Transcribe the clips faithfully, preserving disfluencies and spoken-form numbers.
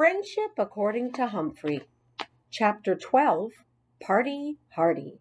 Friendship According to Humphrey, Chapter twelve, Party Hardy.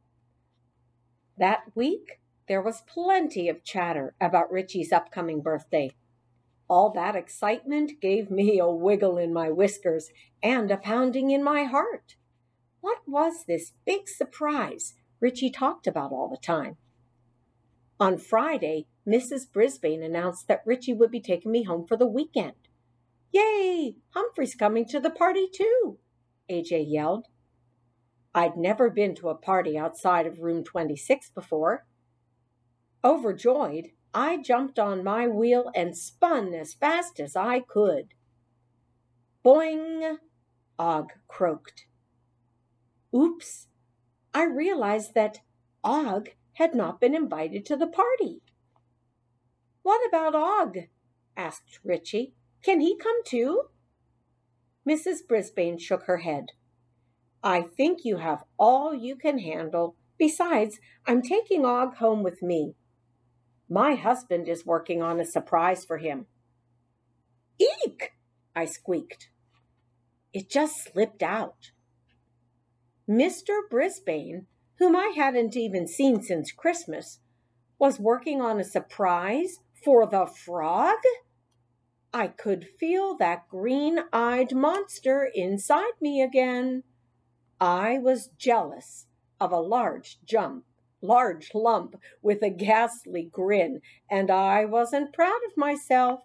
That week, there was plenty of chatter about Richie's upcoming birthday. All that excitement gave me a wiggle in my whiskers and a pounding in my heart. What was this big surprise Richie talked about all the time? On Friday, Missus Brisbane announced that Richie would be taking me home for the weekend. "Yay! Humphrey's coming to the party too!" A J yelled. I'd never been to a party outside of room twenty-six before. Overjoyed, I jumped on my wheel and spun as fast as I could. Boing! Og croaked. Oops! I realized that Og had not been invited to the party. "What about Og?" asked Richie. "Can he come too?" Missus Brisbane shook her head. "I think you have all you can handle. Besides, I'm taking Og home with me. My husband is working on a surprise for him." "Eek!" I squeaked. It just slipped out. Mister Brisbane, whom I hadn't even seen since Christmas, was working on a surprise for the frog? I could feel that green-eyed monster inside me again. I was jealous of a large jump, large lump with a ghastly grin, and I wasn't proud of myself.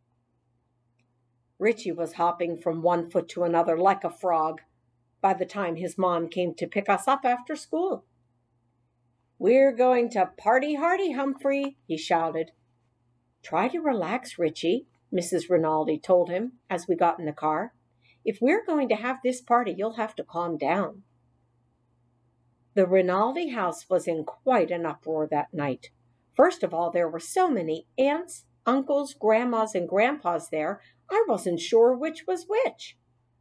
Richie was hopping from one foot to another like a frog by the time his mom came to pick us up after school. "We're going to party hardy, Humphrey," he shouted. "Try to relax, Richie," Missus Rinaldi told him as we got in the car. "If we're going to have this party, you'll have to calm down." The Rinaldi house was in quite an uproar that night. First of all, there were so many aunts, uncles, grandmas, and grandpas there, I wasn't sure which was which.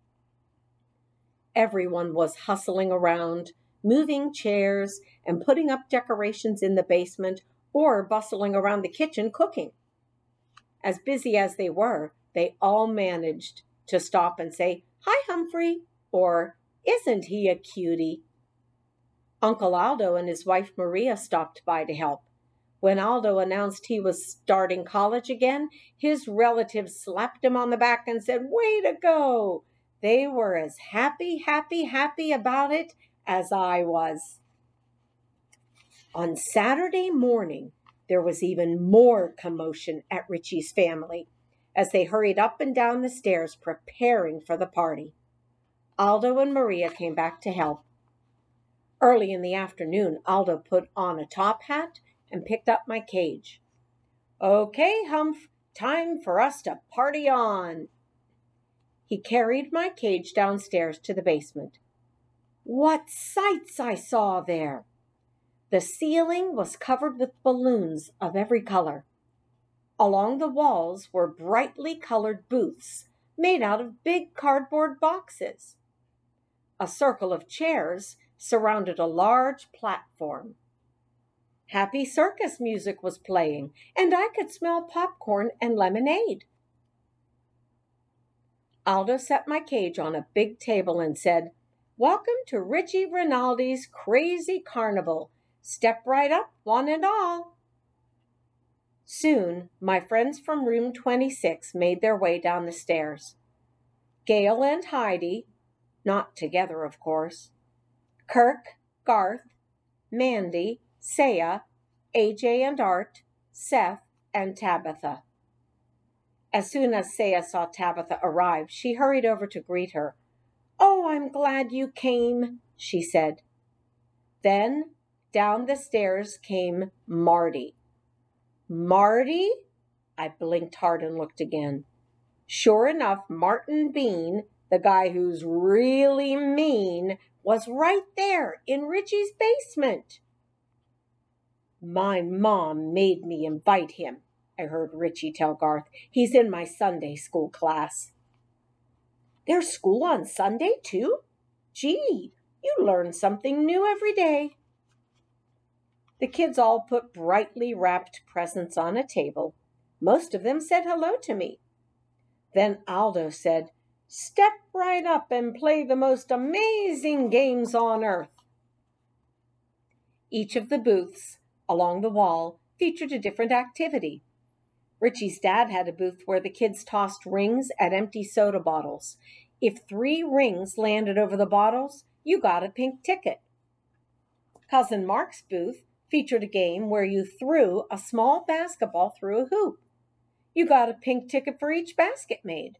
Everyone was hustling around, moving chairs, and putting up decorations in the basement or bustling around the kitchen cooking. As busy as they were, they all managed to stop and say, "Hi, Humphrey," or "Isn't he a cutie?" Uncle Aldo and his wife Maria stopped by to help. When Aldo announced he was starting college again, his relatives slapped him on the back and said, "Way to go!" They were as happy, happy, happy about it as I was. On Saturday morning, there was even more commotion at Richie's family as they hurried up and down the stairs preparing for the party. Aldo and Maria came back to help. Early in the afternoon, Aldo put on a top hat and picked up my cage. "Okay, Humph, time for us to party on." He carried my cage downstairs to the basement. What sights I saw there! The ceiling was covered with balloons of every color. Along the walls were brightly colored booths made out of big cardboard boxes. A circle of chairs surrounded a large platform. Happy circus music was playing, and I could smell popcorn and lemonade. Aldo set my cage on a big table and said, "Welcome to Richie Rinaldi's Crazy Carnival. Step right up, one and all." Soon, my friends from room twenty-six made their way down the stairs. Gail and Heidi, not together, of course, Kirk, Garth, Mandy, Saya, A J and Art, Seth, and Tabitha. As soon as Saya saw Tabitha arrive, she hurried over to greet her. "Oh, I'm glad you came," she said. Then down the stairs came Marty. "Marty?" I blinked hard and looked again. Sure enough, Martin Bean, the guy who's really mean, was right there in Richie's basement. "My mom made me invite him," I heard Richie tell Garth. "He's in my Sunday school class." "There's school on Sunday, too? Gee, you learn something new every day." The kids all put brightly wrapped presents on a table. Most of them said hello to me. Then Aldo said, Step right up and play the most amazing games on earth. Each of the booths along the wall featured a different activity. Richie's dad had a booth where the kids tossed rings at empty soda bottles. If three rings landed over the bottles, you got a pink ticket. Cousin Mark's booth featured a game where you threw a small basketball through a hoop. You got a pink ticket for each basket made.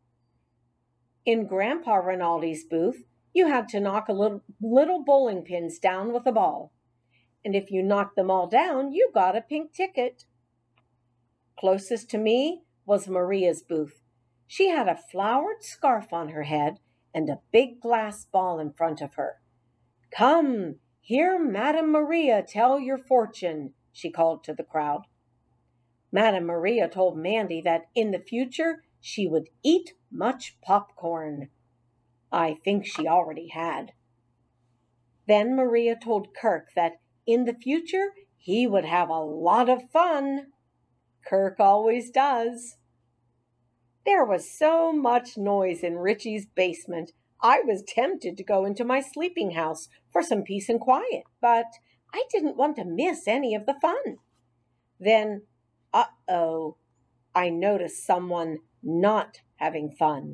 In Grandpa Rinaldi's booth, you had to knock a little, little bowling pins down with a ball. And if you knocked them all down, you got a pink ticket. Closest to me was Maria's booth. She had a flowered scarf on her head and a big glass ball in front of her. Come, hear Madame Maria tell your fortune, she called to the crowd. Madame Maria told Mandy that in the future she would eat much popcorn. I think she already had. Then Maria told Kirk that in the future he would have a lot of fun. Kirk always does. There was so much noise in Richie's basement, I was tempted to go into my sleeping house for some peace and quiet, but I didn't want to miss any of the fun. Then, uh-oh, I noticed someone not having fun.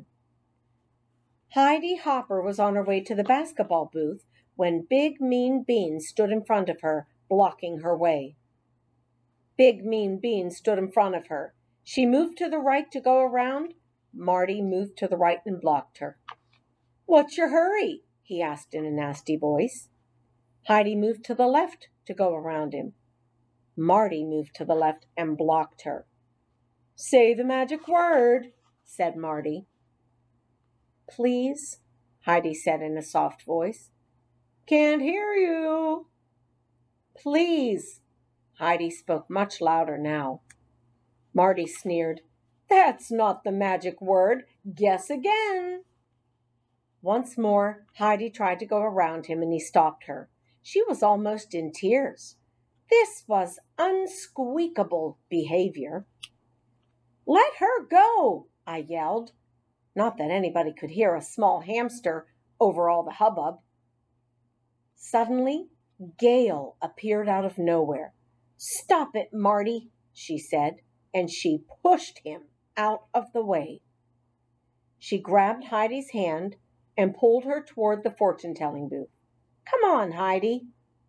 Heidi Hopper was on her way to the basketball booth when Big Mean Bean stood in front of her, blocking her way. Big Mean Bean stood in front of her. She moved to the right to go around. Marty moved to the right and blocked her. What's your hurry? He asked in a nasty voice. Heidi moved to the left to go around him. Marty moved to the left and blocked her. Say the magic word, said Marty. Please, Heidi said in a soft voice. Can't hear you. Please. Heidi spoke much louder now. Marty sneered. That's not the magic word. Guess again. Once more, Heidi tried to go around him and he stopped her. She was almost in tears. This was unsqueakable behavior. Let her go, I yelled. Not that anybody could hear a small hamster over all the hubbub. Suddenly, Gail appeared out of nowhere. Stop it, Marty, she said, and she pushed him out of the way. She grabbed Heidi's hand and pulled her toward the fortune-telling booth. Come on, Heidi.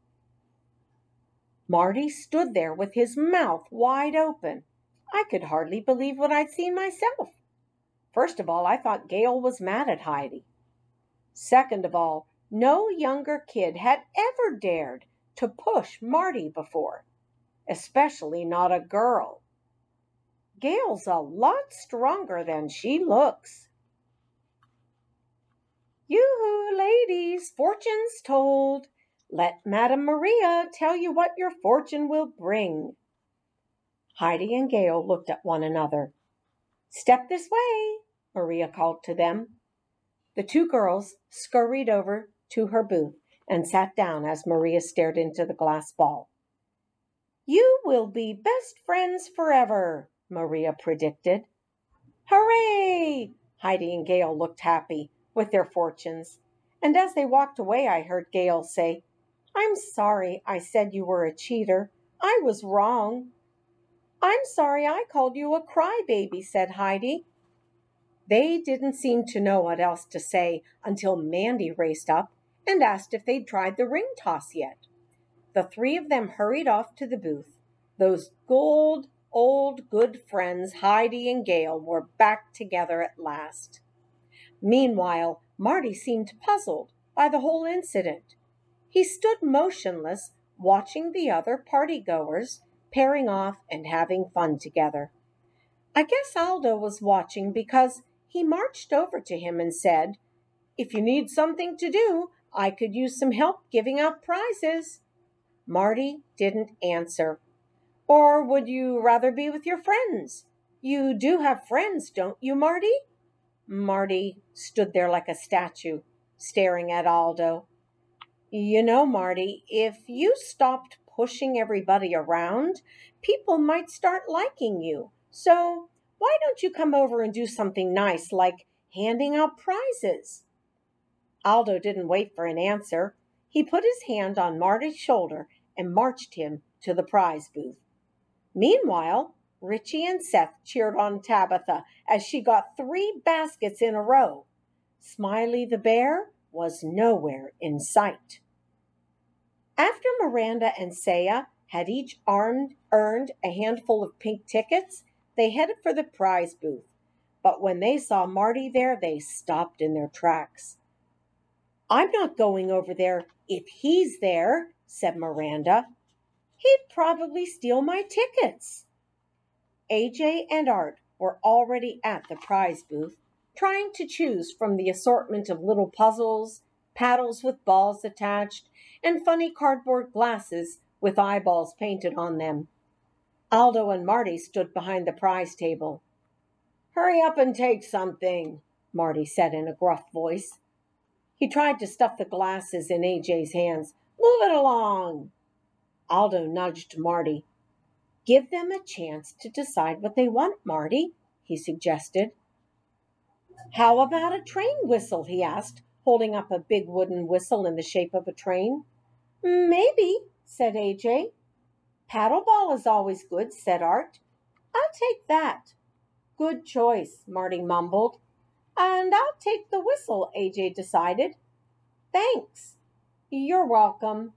Marty stood there with his mouth wide open. I could hardly believe what I'd seen myself. First of all, I thought Gail was mad at Heidi. Second of all, no younger kid had ever dared to push Marty before, especially not a girl. Gail's a lot stronger than she looks. Yoo-hoo, ladies, fortune's told. Let Madame Maria tell you what your fortune will bring. Heidi and Gail looked at one another. Step this way, Maria called to them. The two girls scurried over to her booth and sat down as Maria stared into the glass ball. You will be best friends forever, Maria predicted. Hooray! Heidi and Gail looked happy with their fortunes, and as they walked away I heard Gail say, I'm sorry I said you were a cheater. I was wrong. I'm sorry I called you a crybaby, said Heidi. They didn't seem to know what else to say until Mandy raced up and asked if they'd tried the ring toss yet. The three of them hurried off to the booth. Those gold, old, good friends, Heidi and Gail, were back together at last. Meanwhile, Marty seemed puzzled by the whole incident. He stood motionless, watching the other party-goers pairing off and having fun together. I guess Aldo was watching because he marched over to him and said, If you need something to do, I could use some help giving out prizes. Marty didn't answer. Or would you rather be with your friends? You do have friends, don't you, Marty? Marty stood there like a statue, staring at Aldo. You know, Marty, if you stopped pushing everybody around, people might start liking you. So why don't you come over and do something nice, like handing out prizes. Aldo didn't wait for an answer. He put his hand on Marty's shoulder and marched him to the prize booth. Meanwhile, Richie and Seth cheered on Tabitha as she got three baskets in a row. Smiley the bear was nowhere in sight. After Miranda and Saya had each armed, earned a handful of pink tickets, they headed for the prize booth. But when they saw Marty there, they stopped in their tracks. "I'm not going over there if he's there," said Miranda. "He'd probably steal my tickets." A J and Art were already at the prize booth, trying to choose from the assortment of little puzzles, paddles with balls attached, and funny cardboard glasses with eyeballs painted on them. Aldo and Marty stood behind the prize table. "Hurry up and take something," Marty said in a gruff voice. He tried to stuff the glasses in A J's hands. "Move it along." Aldo nudged Marty. "Give them a chance to decide what they want, Marty," he suggested. "How about a train whistle?" he asked, holding up a big wooden whistle in the shape of a train. "Maybe," said A J. "Paddleball is always good," said Art. "I'll take that." "Good choice," Marty mumbled. "And I'll take the whistle," A J decided. "Thanks." "You're welcome."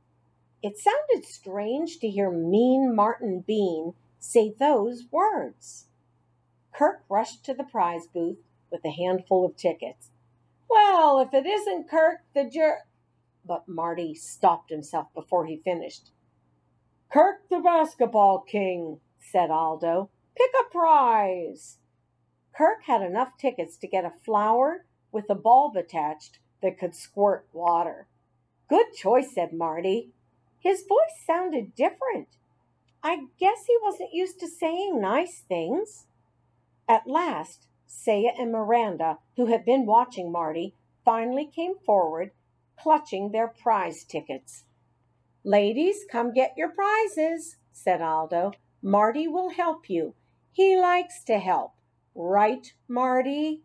It sounded strange to hear Mean Martin Bean say those words. Kirk rushed to the prize booth with a handful of tickets. "Well, if it isn't Kirk the Jer—" But Marty stopped himself before he finished. "Kirk the Basketball King," said Aldo. "Pick a prize." Kirk had enough tickets to get a flower with a bulb attached that could squirt water. "Good choice," said Marty. His voice sounded different. I guess he wasn't used to saying nice things. At last, Saya and Miranda, who had been watching Marty, finally came forward, clutching their prize tickets. "Ladies, come get your prizes," said Aldo. "Marty will help you. He likes to help. Right, Marty?"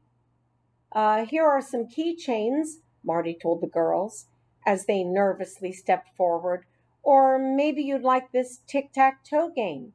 Uh, here are some keychains," Marty told the girls, as they nervously stepped forward. "Or maybe you'd like this tic-tac-toe game."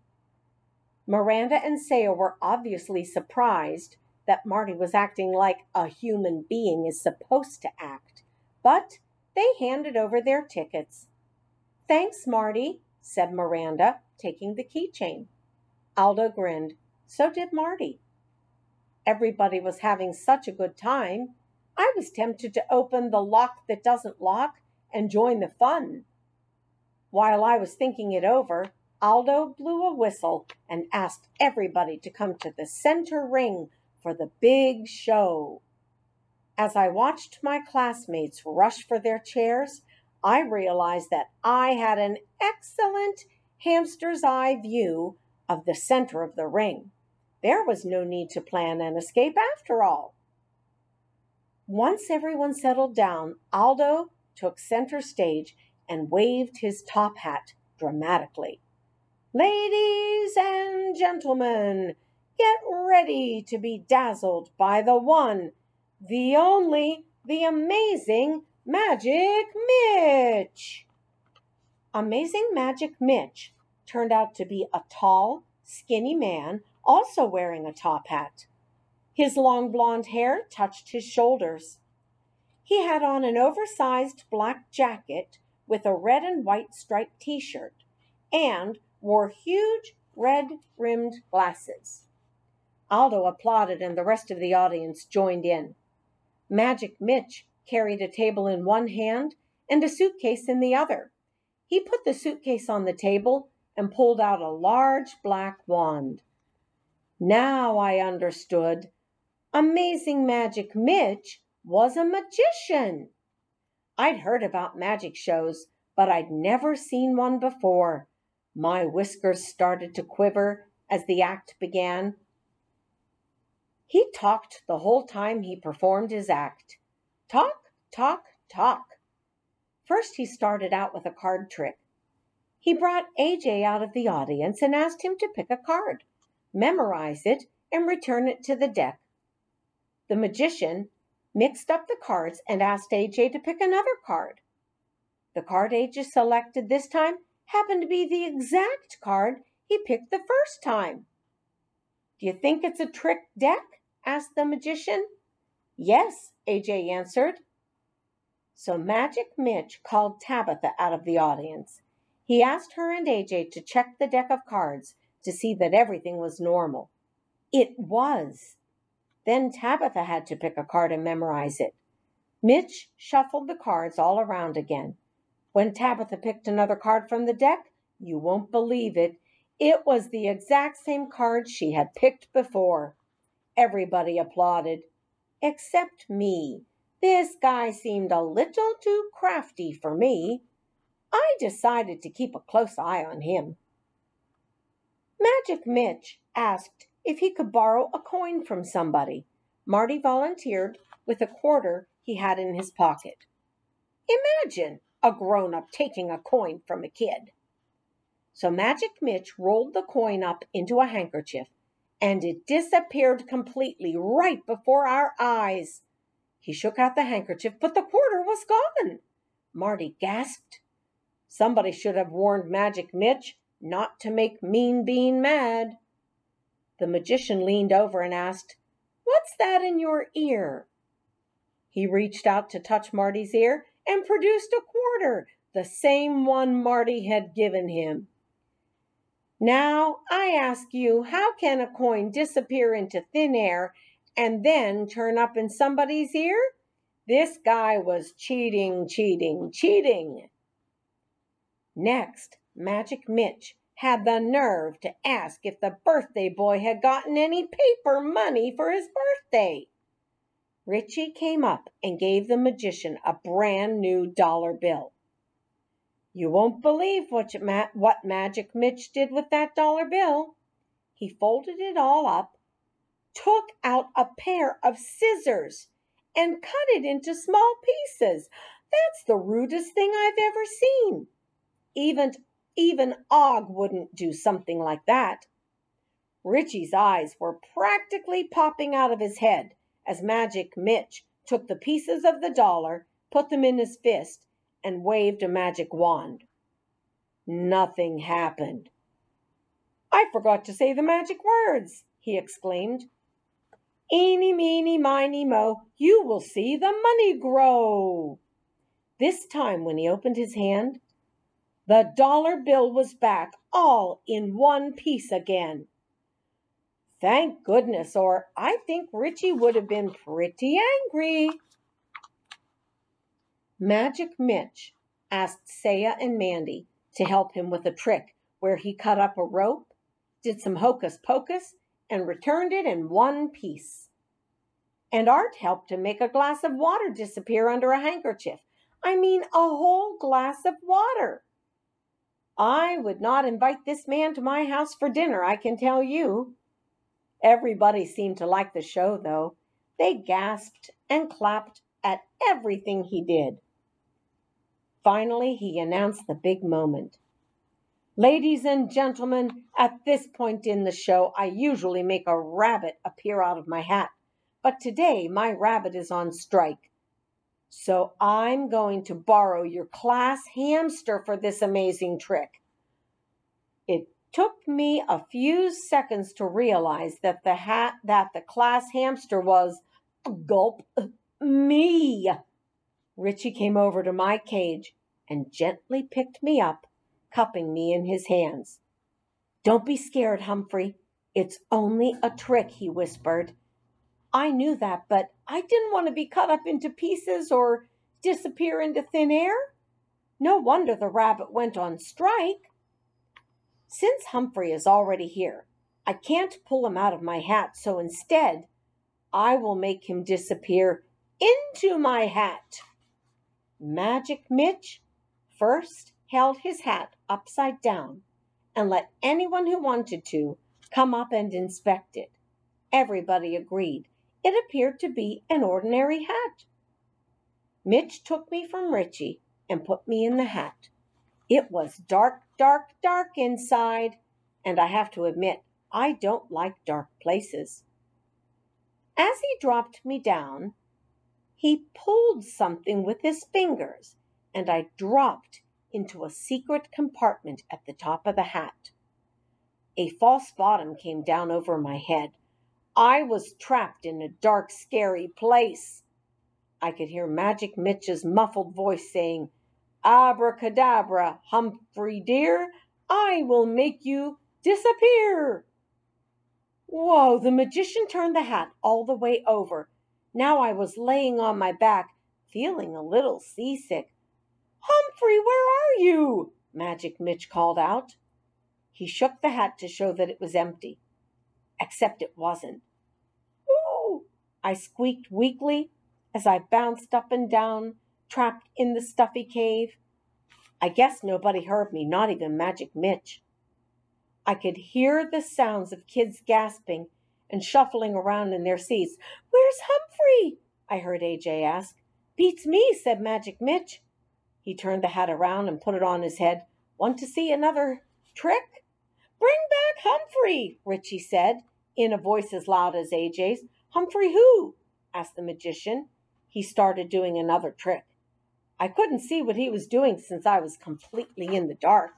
Miranda and Saya were obviously surprised that Marty was acting like a human being is supposed to act, but they handed over their tickets. "Thanks, Marty," said Miranda, taking the keychain. Aldo grinned. So did Marty. Everybody was having such a good time. I was tempted to open the lock that doesn't lock and join the fun. While I was thinking it over, Aldo blew a whistle and asked everybody to come to the center ring for the big show. As I watched my classmates rush for their chairs, I realized that I had an excellent hamster's eye view of the center of the ring. There was no need to plan an escape after all. Once everyone settled down, Aldo took center stage and waved his top hat dramatically. "Ladies and gentlemen, get ready to be dazzled by the one, the only, the amazing Magic Mitch." Amazing Magic Mitch turned out to be a tall, skinny man, also wearing a top hat. His long blonde hair touched his shoulders. He had on an oversized black jacket with a red and white striped t-shirt and wore huge red-rimmed glasses. Aldo applauded and the rest of the audience joined in. Magic Mitch carried a table in one hand and a suitcase in the other. He put the suitcase on the table and pulled out a large black wand. Now I understood. Amazing Magic Mitch was a magician. I'd heard about magic shows, but I'd never seen one before. My whiskers started to quiver as the act began. He talked the whole time he performed his act. Talk, talk, talk. First he started out with a card trick. He brought A J out of the audience and asked him to pick a card, memorize it, and return it to the deck. The magician mixed up the cards and asked A J to pick another card. The card A J selected this time happened to be the exact card he picked the first time. "Do you think it's a trick deck?" asked the magician. "Yes," A J answered. So Magic Mitch called Tabitha out of the audience. He asked her and A J to check the deck of cards to see that everything was normal. It was. Then Tabitha had to pick a card and memorize it. Mitch shuffled the cards all around again. When Tabitha picked another card from the deck, you won't believe it, it was the exact same card she had picked before. Everybody applauded, except me. This guy seemed a little too crafty for me. I decided to keep a close eye on him. Magic Mitch asked if he could borrow a coin from somebody. Marty volunteered with a quarter he had in his pocket. Imagine a grown-up taking a coin from a kid. So Magic Mitch rolled the coin up into a handkerchief, and it disappeared completely right before our eyes. He shook out the handkerchief, but the quarter was gone. Marty gasped. Somebody should have warned Magic Mitch not to make Mean Bean mad. The magician leaned over and asked, "What's that in your ear?" He reached out to touch Marty's ear and produced a quarter, the same one Marty had given him. Now, I ask you, how can a coin disappear into thin air and then turn up in somebody's ear? This guy was cheating, cheating, cheating. Next, Magic Mitch had the nerve to ask if the birthday boy had gotten any paper money for his birthday. Richie came up and gave the magician a brand new dollar bill. You won't believe what, Ma- what Magic Mitch did with that dollar bill. He folded it all up, took out a pair of scissors, and cut it into small pieces. That's the rudest thing I've ever seen. Even, even Og wouldn't do something like that. Richie's eyes were practically popping out of his head as Magic Mitch took the pieces of the dollar, put them in his fist, and waved a magic wand. Nothing happened. "I forgot to say the magic words," he exclaimed. "Eeny, meeny, miny, mo, you will see the money grow." This time when he opened his hand, the dollar bill was back all in one piece again. Thank goodness, or I think Richie would have been pretty angry. Magic Mitch asked Saya and Mandy to help him with a trick where he cut up a rope, did some hocus pocus, and returned it in one piece. And Art helped him make a glass of water disappear under a handkerchief. I mean, a whole glass of water. I would not invite this man to my house for dinner, I can tell you. Everybody seemed to like the show, though. They gasped and clapped at everything he did. Finally, he announced the big moment. Ladies and gentlemen, at this point in the show, I usually make a rabbit appear out of my hat, but today my rabbit is on strike. So I'm going to borrow your class hamster for this amazing trick. It took me a few seconds to realize that the hat that the class hamster was, gulp, me. Richie came over to my cage and gently picked me up, cupping me in his hands. "Don't be scared, Humphrey. It's only a trick," he whispered. I knew that, but I didn't want to be cut up into pieces or disappear into thin air. No wonder the rabbit went on strike. Since Humphrey is already here, I can't pull him out of my hat, so instead, I will make him disappear into my hat. Magic Mitch first held his hat upside down and let anyone who wanted to come up and inspect it. Everybody agreed it appeared to be an ordinary hat. Mitch took me from Richie and put me in the hat. It was dark, dark, dark inside, and I have to admit, I don't like dark places. As he dropped me down, he pulled something with his fingers, and I dropped into a secret compartment at the top of the hat. A false bottom came down over my head. I was trapped in a dark, scary place. I could hear Magic Mitch's muffled voice saying, "Abracadabra, Humphrey dear, I will make you disappear." Whoa, the magician turned the hat all the way over. Now I was laying on my back, feeling a little seasick. "Humphrey, where are you?" Magic Mitch called out. He shook the hat to show that it was empty. Except it wasn't. "Ooh!" I squeaked weakly as I bounced up and down, trapped in the stuffy cave. I guess nobody heard me, not even Magic Mitch. I could hear the sounds of kids gasping and shuffling around in their seats. "Where's Humphrey?" I heard A J ask. "Beats me," said Magic Mitch. He turned the hat around and put it on his head. "Want to see another trick?" "Bring back Humphrey," Richie said, in a voice as loud as A J's. "Humphrey who?" asked the magician. He started doing another trick. I couldn't see what he was doing since I was completely in the dark.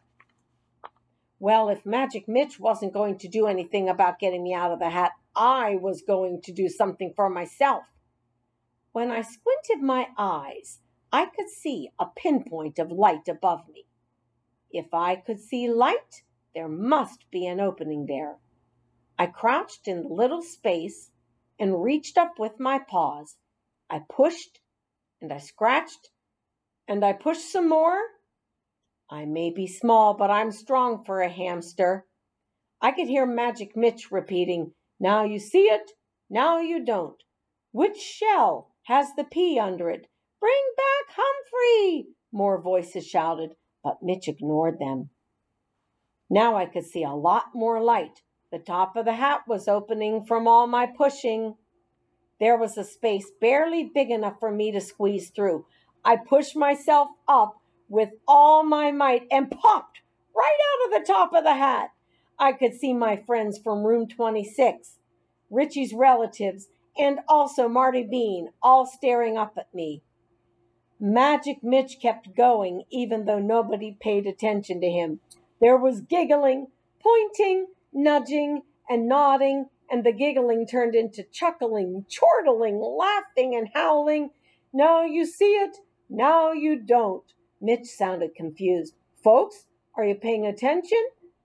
Well, if Magic Mitch wasn't going to do anything about getting me out of the hat, I was going to do something for myself. When I squinted my eyes, I could see a pinpoint of light above me. If I could see light, there must be an opening there. I crouched in the little space and reached up with my paws. I pushed, and I scratched, and I pushed some more. I may be small, but I'm strong for a hamster. I could hear Magic Mitch repeating, "Now you see it, now you don't. Which shell has the P under it? Bring back Humphrey!" More voices shouted, but Mitch ignored them. Now I could see a lot more light. The top of the hat was opening from all my pushing. There was a space barely big enough for me to squeeze through. I pushed myself up with all my might and popped right out of the top of the hat. I could see my friends from room twenty-six, Richie's relatives, and also Marty Bean, all staring up at me. Magic Mitch kept going, even though nobody paid attention to him. There was giggling, pointing, nudging, and nodding, and the giggling turned into chuckling, chortling, laughing, and howling. "Now you see it, now you don't." Mitch sounded confused. "Folks, are you paying attention?"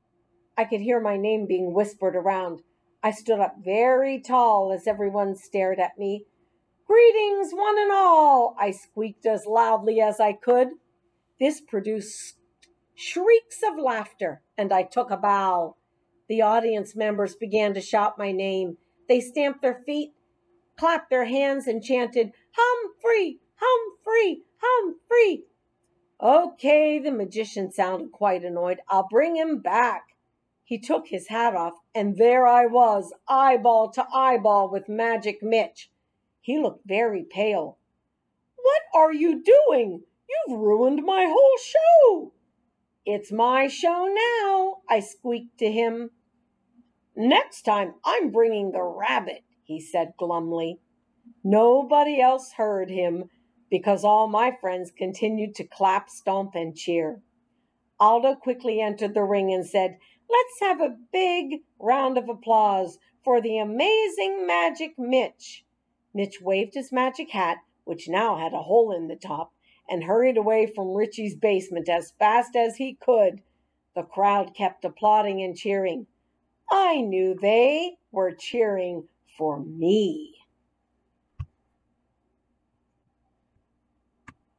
I could hear my name being whispered around. I stood up very tall as everyone stared at me. "Greetings, one and all," I squeaked as loudly as I could. This produced shrieks of laughter, and I took a bow. The audience members began to shout my name. They stamped their feet, clapped their hands, and chanted, "Humphrey! Humphrey! Humphrey!" "Okay," the magician sounded quite annoyed. "I'll bring him back." He took his hat off, and there I was, eyeball to eyeball with Magic Mitch. He looked very pale. "What are you doing? You've ruined my whole show." "It's my show now," I squeaked to him. "Next time I'm bringing the rabbit," he said glumly. Nobody else heard him because all my friends continued to clap, stomp, and cheer. Aldo quickly entered the ring and said, "Let's have a big round of applause for the amazing Magic Mitch." Mitch waved his magic hat, which now had a hole in the top, and hurried away from Richie's basement as fast as he could. The crowd kept applauding and cheering. I knew they were cheering for me.